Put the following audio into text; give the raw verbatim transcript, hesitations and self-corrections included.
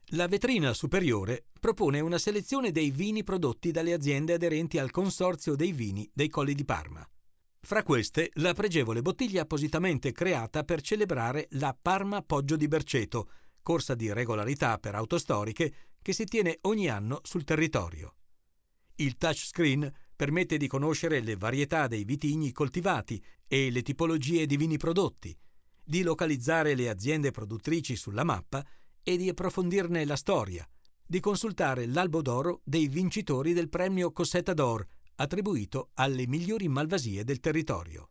La vetrina superiore propone una selezione dei vini prodotti dalle aziende aderenti al Consorzio dei Vini dei Colli di Parma. Fra queste, la pregevole bottiglia appositamente creata per celebrare la Parma Poggio di Berceto, corsa di regolarità per auto storiche che si tiene ogni anno sul territorio. Il touchscreen permette di conoscere le varietà dei vitigni coltivati e le tipologie di vini prodotti, di localizzare le aziende produttrici sulla mappa e di approfondirne la storia, di consultare l'albo d'oro dei vincitori del premio Cossetta d'Or, attribuito alle migliori malvasie del territorio.